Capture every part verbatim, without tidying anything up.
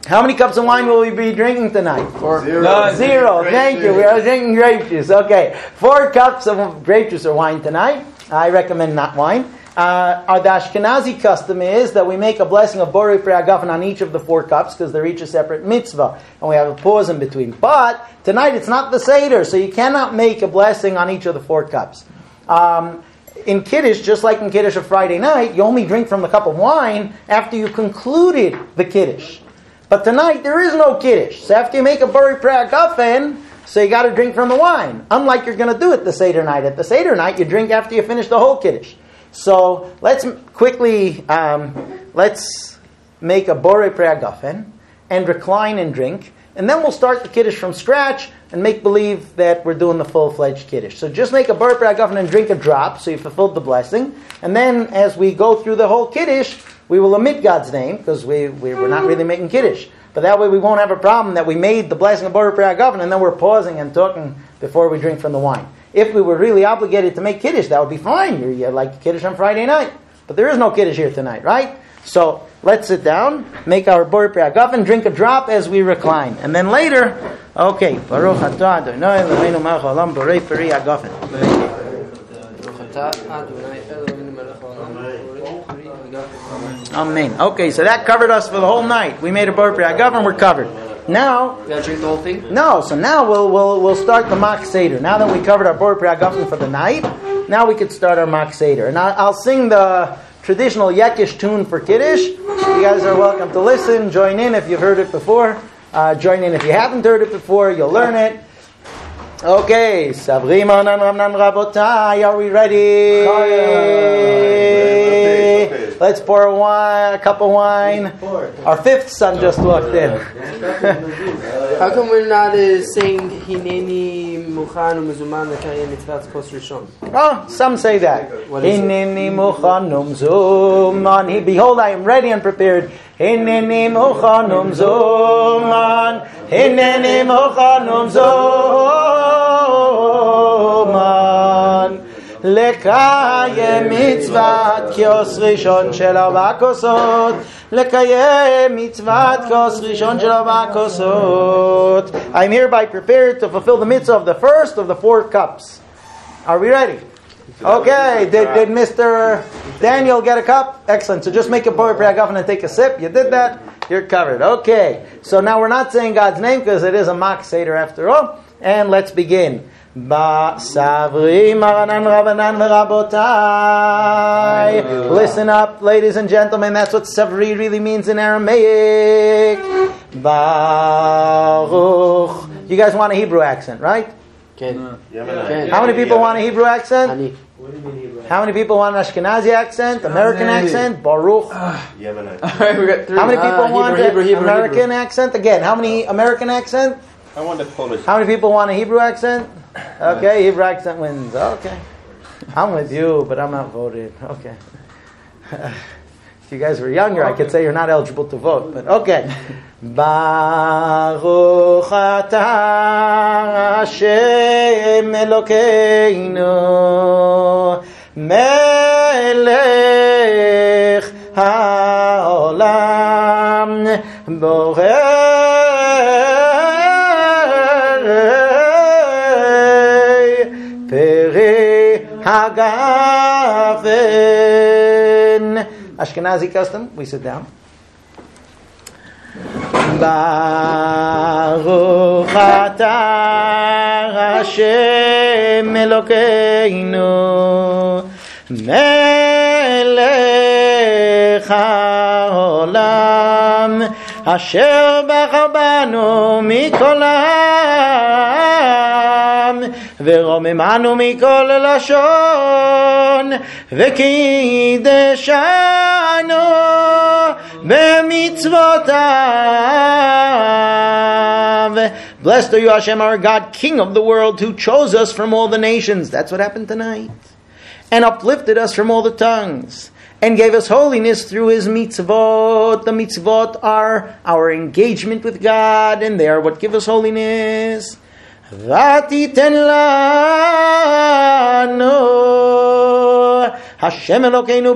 How many cups of wine will we be drinking tonight? Four. Zero. No, zero. Grape Thank you. juice. We are drinking grape juice. Okay. Four cups of grape juice or wine tonight. I recommend not wine. Uh, our the Ashkenazi custom is that we make a blessing of Borei Pri Hagafen on each of the four cups because they're each a separate mitzvah. And we have a pause in between. But tonight it's not the Seder, so you cannot make a blessing on each of the four cups. Um, in Kiddush, just like in Kiddush of Friday night, you only drink from the cup of wine after you concluded the Kiddush. But tonight, there is no Kiddush. So after you make a Borei Pri Hagafen, so you got to drink from the wine. Unlike you're going to do it the Seder night. At the Seder night, you drink after you finish the whole Kiddush. So let's quickly, um, let's make a Borei Pri Hagafen and recline and drink. And then we'll start the Kiddush from scratch and make believe that we're doing the full-fledged Kiddush. So just make a Borei Pri Hagafen and drink a drop, so you fulfilled the blessing. And then as we go through the whole Kiddush, we will omit God's name, because we, we, we're not really making Kiddush. But that way we won't have a problem that we made the blessing of Borei Pri Hagafen and then we're pausing and talking before we drink from the wine. If we were really obligated to make Kiddush, that would be fine. You're, you're like Kiddush on Friday night. But there is no Kiddush here tonight, right? So let's sit down, make our Borei Pri Hagafen, drink a drop as we recline. And then later, okay, Baruch atah Adonai Eloheinu melech haolam Borei Pri Hagafen. Amen. Okay, so that covered us for the whole night. We made a Borei Pri Hagafen, we're covered. Now, You gotta drink the whole thing? no, so now we'll we'll we'll start the Mak Seder. Now that we covered our Borei Pri Hagafen for the night, now we could start our Mak Seder. And I, I'll sing the traditional Yekish tune for Kiddush. You guys are welcome to listen, join in if you've heard it before. Uh, join in if you haven't heard it before, you'll learn it. Okay, Sabri Manan Ramnan Rabotai, are we ready? Let's pour a wine, a cup of wine. Our fifth son just walked in. How come we're not uh, saying Hineni Muchan Umuzuman Lekayem Mitzvat Kos Rishon? Oh, some say that. What is it? Hineni muchanum zuman. He- Behold, I am ready and prepared. Hineni muchanum zuman. Hineni muchanum zuman. לקיים מצוות כוס ראשון של ארבע כוסות, לקיים מצוות כוס ראשון של ארבע כוסות. I'm hereby prepared to fulfill the mitzvah of the first of the four cups. Are we ready? Okay, did, did Mister Daniel get a cup? Excellent. So just make a Borei Pri Hagafen and take a sip. You did that? You're covered. Okay. So now we're not saying God's name because it is a Mak Seder after all. And let's begin. Ba Savri Maranan Rabanan V'Rabotai. Listen up, ladies and gentlemen. That's what Savri really means in Aramaic. Baruch. You guys want a Hebrew accent, right? Ken. Yemenite. How many people want a Hebrew accent? Ani. How many people want an Ashkenazi accent? American accent? Baruch. Yemenite. Alright, we got three. How many people Ah, want Hebrew, an Hebrew, Hebrew, American Hebrew. accent? Again, how many American accent? I want the Polish. How many people want a Hebrew accent? Okay, Hebrew accent wins. Okay. I'm with you, but I'm not voting. Okay. If you guys were younger, I could say you're not eligible to vote, but okay. Baruch atah Hashem Elokeinu melech haolam borei Pri Hagafen. Ashkenazi custom, we sit down. Baruch atah Hashem Elokeinu melech haolam asher bachar banu mikol ha'am ורוממנו מכל לשון וקידשנו במצוותיו. Blessed are you, Hashem, our God, King of the world, who chose us from all the nations. That's what happened tonight. And uplifted us from all the tongues. And gave us holiness through His mitzvot. The mitzvot are our engagement with God, and they are what give us holiness. ותיתן לנו Hashem Elokeinu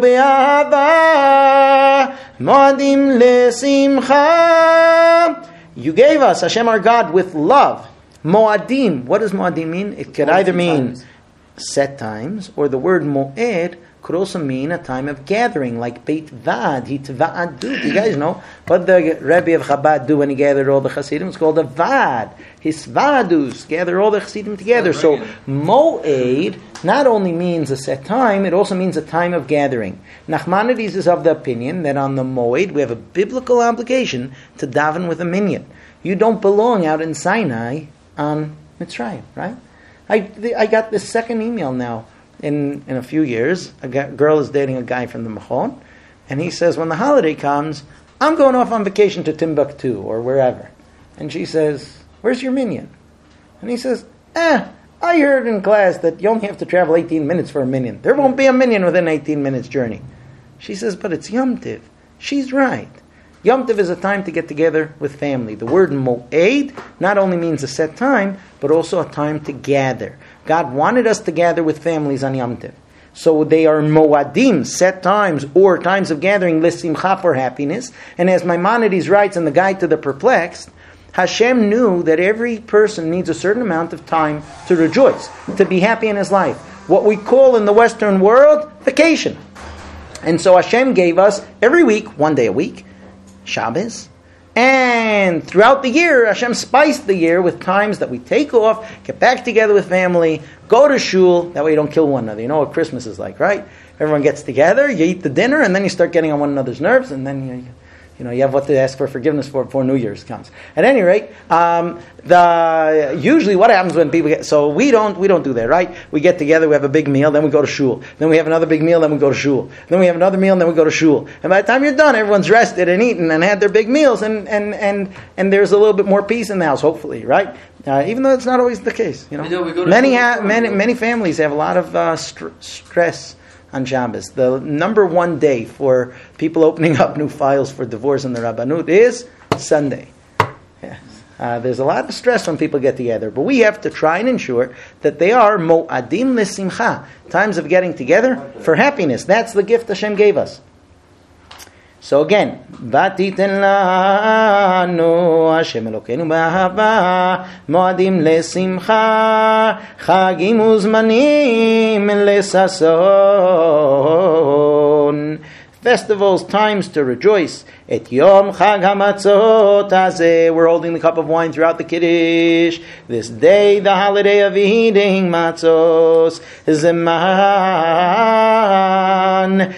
be'ahava moadim lesimcha. You gave us, Hashem our God, with love. Moadim. What does moadim mean? It could either mean set times, or the word moed could also mean a time of gathering, like Beit Vad, Hitva'adu. You guys know what the Rebbe of Chabad do when he gathered all the Hasidim? It's called a Vad. Hisvadus, gather all the Hasidim together. So Moed not only means a set time, it also means a time of gathering. Nachmanides is of the opinion that on the Moed we have a biblical obligation to daven with a minyan. You don't belong out in Sinai on Mitzrayim, right? I, I got this second email now. In, in a few years, a girl is dating a guy from the Machon, and he says, when the holiday comes, I'm going off on vacation to Timbuktu or wherever. And she says, where's your minyan? And he says, eh, I heard in class that you only have to travel eighteen minutes for a minyan. There won't be a minyan within eighteen minutes journey. She says, but it's Yom Tiv. She's right. Yom Tiv is a time to get together with family. The word mo'ed not only means a set time, but also a time to gather. God wanted us to gather with families on Yom Tiv. So they are moadim, set times, or times of gathering, l'simcha, for happiness. And as Maimonides writes in the Guide to the Perplexed, Hashem knew that every person needs a certain amount of time to rejoice, to be happy in his life. What we call in the Western world, vacation. And so Hashem gave us, every week, one day a week, Shabbos. And throughout the year, Hashem spiced the year with times that we take off, get back together with family, go to shul. That way you don't kill one another. You know what Christmas is like, right? Everyone gets together, you eat the dinner, and then you start getting on one another's nerves, and then you, you know, you have what to ask for forgiveness for before New Year's comes. At any rate, um, the usually what happens when people get, so we don't we don't do that, right? We get together, we have a big meal, then we go to shul. Then we have another big meal, then we go to shul. Then we have another meal, and then we go to shul. And by the time you're done, everyone's rested and eaten and had their big meals, and and and, and there's a little bit more peace in the house, hopefully, right? Uh, even though it's not always the case, you know. You know we go to many ha- many many families have a lot of uh, st- stress on Shabbos. The number one day for people opening up new files for divorce in the Rabbanut is Sunday. Yeah. Uh, there's a lot of stress when people get together, but we have to try and ensure that they are mo'adim l'simcha, times of getting together for happiness. That's the gift Hashem gave us. So again, Vatiten lanu Hashem Elokeinu b'ahava mo'adim lesimcha chagim uzmanim lesason. Festivals, times to rejoice. Et Yom Chag HaMatzot Hazeh. We're holding the cup of wine throughout the Kiddush. This day, the holiday of eating matzos. Zeman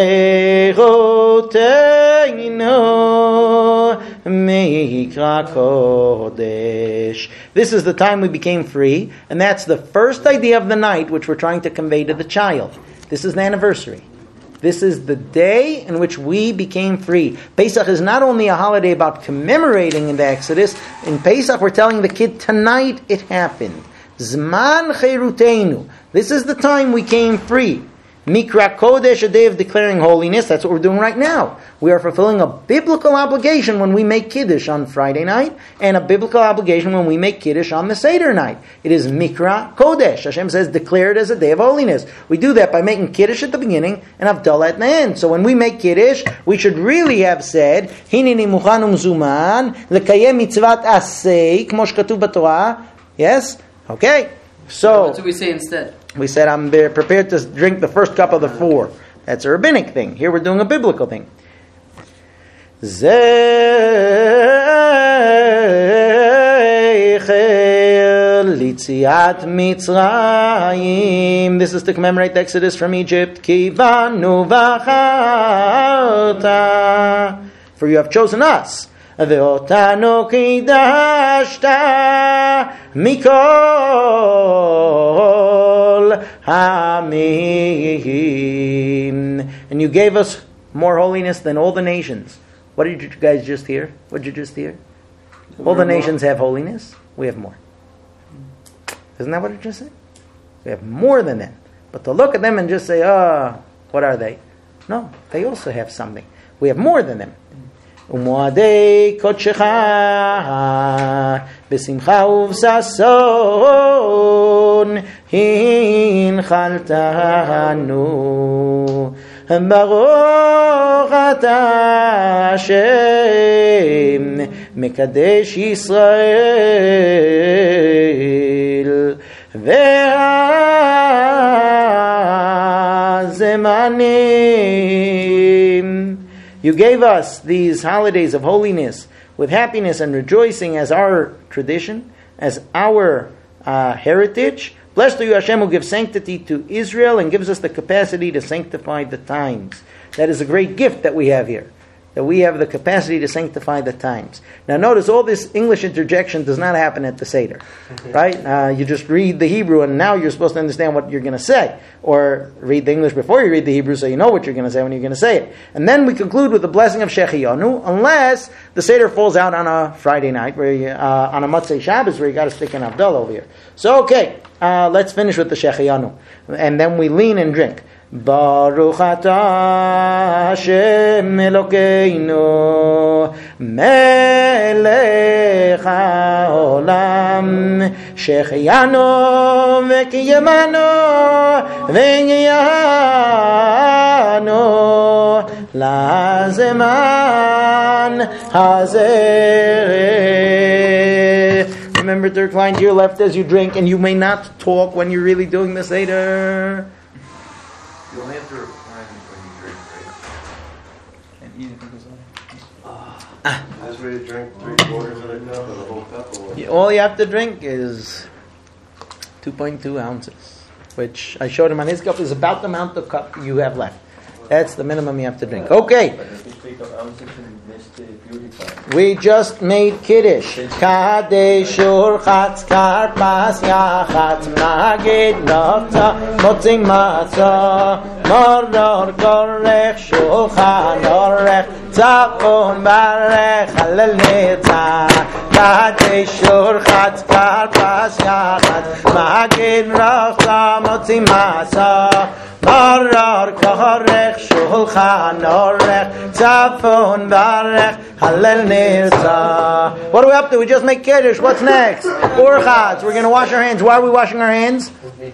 Cheroteinu Mikra Kodesh. This is the time we became free, and that's the first idea of the night which we're trying to convey to the child. This is the anniversary. This is the day in which we became free. Pesach is not only a holiday about commemorating in the Exodus. In Pesach, we're telling the kid, tonight it happened. Zman Cheruteinu. This is the time we came free. Mikra Kodesh, a day of declaring holiness. That's what we're doing right now. We are fulfilling a biblical obligation when we make Kiddush on Friday night, and a biblical obligation when we make Kiddush on the Seder night. It is Mikra Kodesh. Hashem says, declare it as a day of holiness. We do that by making Kiddush at the beginning and Havdalah at the end. So when we make Kiddush, we should really have said, Hineni muchan umzuman, lekayem mitzvat asei, kmo shekatuv b'Torah. Yes? Okay. So, what do we say instead? We said, I'm prepared to drink the first cup of the four. That's a rabbinic thing. Here we're doing a biblical thing. This is to commemorate the Exodus from Egypt. For you have chosen us. Ve'otanu kidashta mikol hamim. And you gave us more holiness than all the nations. What did you guys just hear? What did you just hear? All the nations have holiness. We have more. Isn't that what it just said? We have more than them. But to look at them and just say, oh, what are they? No, they also have something. We have more than them. Umoadei kodshecha b'simcha uvsason הנחלתנו. ברוך אתה השם מקדש ישראל והזמנים. You gave us these holidays of holiness with happiness and rejoicing as our tradition, as our uh, heritage. Blessed are you, Hashem, who gives sanctity to Israel and gives us the capacity to sanctify the times. That is a great gift that we have here, that we have the capacity to sanctify the times. Now notice, all this English interjection does not happen at the Seder, right? Uh, you just read the Hebrew and now you're supposed to understand what you're going to say. Or read the English before you read the Hebrew so you know what you're going to say when you're going to say it. And then we conclude with the blessing of Shechianu, unless the Seder falls out on a Friday night, where you, uh, on a Motzei Shabbos, where you got to stick an Havdalah over here. So okay, uh, let's finish with the Shechianu. And then we lean and drink. Baruch atah Hashem Elokeinu melech haolam shehecheyanu v'kiyamanu v'yanu lazeman hazeh. Remember to recline to your left as you drink, and you may not talk when you're really doing the Seder. You only have to recline when you drink, right? And eat if it goes on. Ah. That's where you drink three quarters of a cup or the whole cup or what? All you have to drink is two point two ounces, which I showed him on his cup is about the amount of cup you have left. That's the minimum you have to drink. Okay. But if you speak of ounces and missed it, purified. We just made Kiddush. Kadesh urchatz karpas yachatz magid nafta motzing matzah moror korech shulchan orech tzapon barech halel netzah. Kadesh urchatz karpas yachatz magid nafta motzing matzah moror korech shulchan orech tzapon barech halel netzah. What are we up to? We just make Kiddush. What's next? Urchatz. We're going to wash our hands. Why are we washing our hands?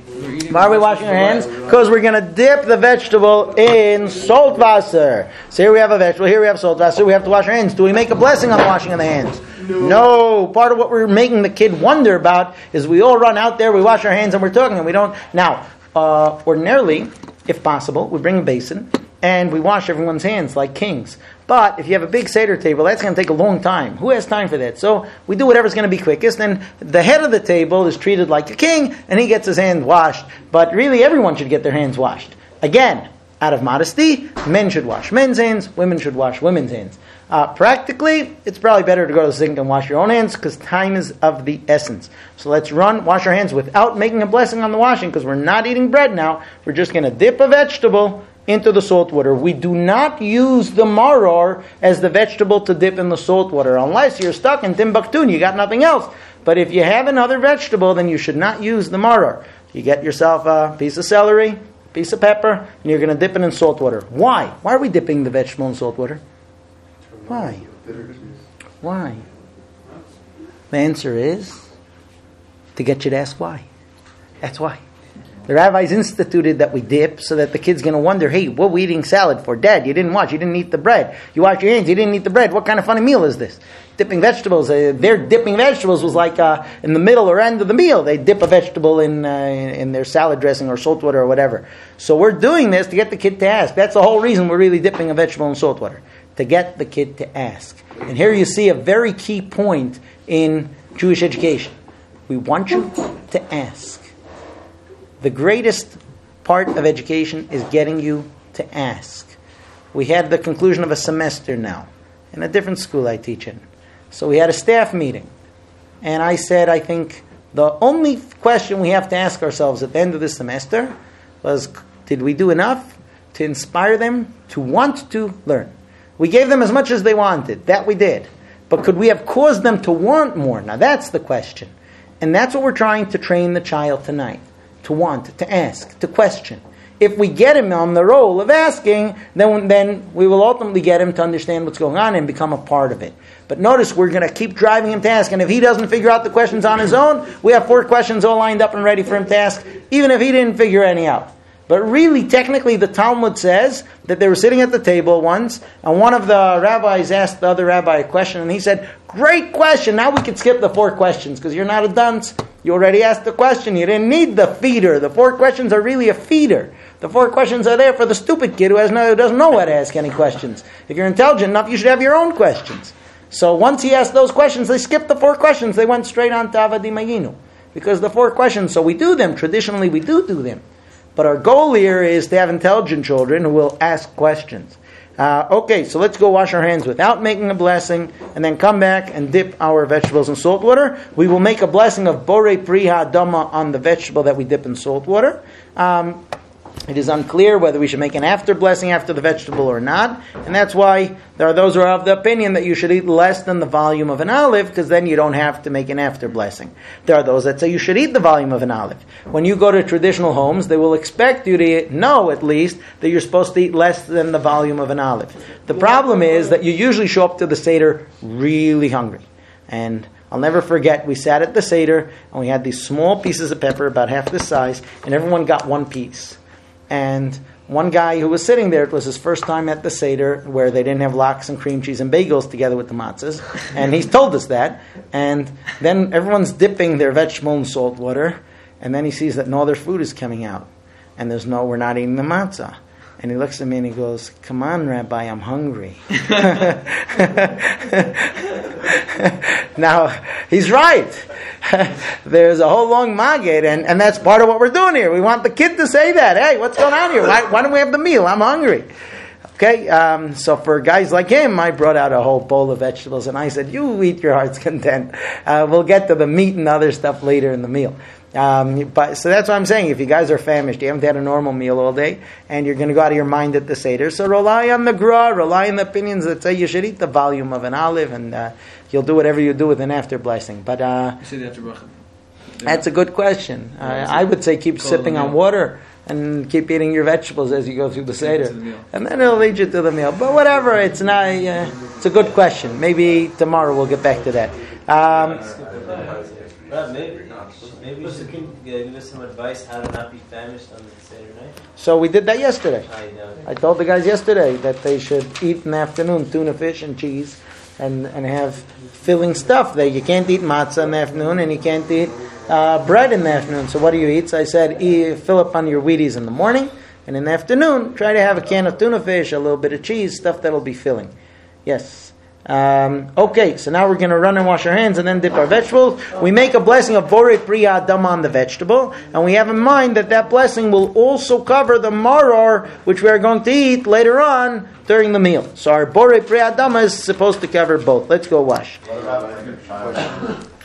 Why are we washing our hands? Because we're going to dip the vegetable in salt Wasser. So here we have a vegetable. Here we have salt Wasser. We have to wash our hands. Do we make a blessing on the washing of the hands? No. no. Part of what we're making the kid wonder about is we all run out there, we wash our hands, and we're talking, and we don't. Now, uh, ordinarily, if possible, we bring a basin and we wash everyone's hands like kings. But if you have a big Seder table, that's going to take a long time. Who has time for that? So we do whatever's going to be quickest. And the head of the table is treated like a king, and he gets his hands washed. But really, everyone should get their hands washed. Again, out of modesty, men should wash men's hands, women should wash women's hands. Uh, practically, it's probably better to go to the sink and wash your own hands because time is of the essence. So let's run, wash our hands without making a blessing on the washing, because we're not eating bread now. We're just going to dip a vegetable into the salt water. We do not use the maror as the vegetable to dip in the salt water, unless you're stuck in Timbuktu and you got nothing else. But if you have another vegetable, then you should not use the maror. You get yourself a piece of celery, a piece of pepper, and you're going to dip it in salt water. Why? Why are we dipping the vegetable in salt water? Why? Why? The answer is to get you to ask why. That's why. The rabbis instituted that we dip so that the kid's going to wonder, hey, what are we eating salad for? Dad, you didn't wash, you didn't eat the bread. You washed your hands, you didn't eat the bread. What kind of funny meal is this? Dipping vegetables. Uh, their dipping vegetables was like uh, in the middle or end of the meal. They dip a vegetable in, uh, in their salad dressing or salt water or whatever. So we're doing this to get the kid to ask. That's the whole reason we're really dipping a vegetable in salt water, to get the kid to ask. And here you see a very key point in Jewish education. We want you to ask. The greatest part of education is getting you to ask. We had the conclusion of a semester now in a different school I teach in. So we had a staff meeting. And I said, I think the only question we have to ask ourselves at the end of this semester was, did we do enough to inspire them to want to learn? We gave them as much as they wanted. That we did. But could we have caused them to want more? Now that's the question. And that's what we're trying to train the child tonight. To want, to ask, to question. if we get him on the role of asking, then then we will ultimately get him to understand what's going on and become a part of it. But notice we're going to keep driving him to ask, and if he doesn't figure out the questions on his own, we have four questions all lined up and ready for him to ask, even if he didn't figure any out. But really, technically, the Talmud says that they were sitting at the table once, and one of the rabbis asked the other rabbi a question, and he said, "Great question, now we can skip the four questions, because you're not a dunce. You already asked the question. You didn't need the feeder. The four questions are really a feeder. The four questions are there for the stupid kid who has no, who doesn't know how to ask any questions. If you're intelligent enough, you should have your own questions." So once he asked those questions, they skipped the four questions. They went straight on to Avadim Hayinu. Because the four questions, so we do them. Traditionally, we do do them. But our goal here is to have intelligent children who will ask questions. Uh, okay, so let's go wash our hands without making a blessing, and then come back and dip our vegetables in salt water. We will make a blessing of Borei Pri Ha'adama on the vegetable that we dip in salt water. Um, It is unclear whether we should make an after blessing after the vegetable or not. And that's why there are those who are of the opinion that you should eat less than the volume of an olive, because then you don't have to make an after blessing. There are those that say you should eat the volume of an olive. When you go to traditional homes, they will expect you to know, at least, that you're supposed to eat less than the volume of an olive. The problem is that you usually show up to the Seder really hungry. And I'll never forget, we sat at the Seder, and we had these small pieces of pepper, about half this size, and everyone got one piece. And one guy who was sitting there, it was his first time at the Seder, where they didn't have lox and cream cheese and bagels together with the matzahs. And he's told us that. And then everyone's dipping their vegetable in salt water. And then he sees that no other food is coming out. And there's no, we're not eating the matzah. And he looks at me and he goes, "Come on, Rabbi, I'm hungry." Now, he's right. There's a whole long magid, and, and that's part of what we're doing here. We want the kid to say that. "Hey, what's going on here? Why, why don't we have the meal? I'm hungry." Okay, um, so for guys like him, I brought out a whole bowl of vegetables, and I said, "You eat your heart's content. Uh, we'll get to the meat and other stuff later in the meal." Um, but so that's what I'm saying. If you guys are famished, you haven't had a normal meal all day, and you're going to go out of your mind at the Seder, so rely on the Gra, rely on the opinions that say you should eat the volume of an olive, and uh, you'll do whatever you do with an after blessing. But uh, you say the after bracha. That's a good question. Uh, I would say keep sipping on water and keep eating your vegetables as you go through the Seder, and then it'll lead you to the meal. But whatever, it's not. Uh, it's a good question. Maybe tomorrow we'll get back to that. Um, Well, maybe, maybe you should give us some advice how to not be famished on the Seder night. So we did that yesterday. I know. I told the guys yesterday that they should eat in the afternoon tuna fish and cheese, and, and have filling stuff. That you can't eat matzah in the afternoon, and you can't eat uh, bread in the afternoon. So what do you eat? So I said, eat, fill up on your Wheaties in the morning, and in the afternoon, try to have a can of tuna fish, a little bit of cheese, stuff that'll be filling. Yes. Um, okay, so now we're going to run and wash our hands and then dip our vegetables. We make a blessing of Borei Pri Ha'adama on the vegetable, and we have in mind that that blessing will also cover the maror, which we are going to eat later on during the meal. So our Borei Pri Ha'adama is supposed to cover both. Let's go wash.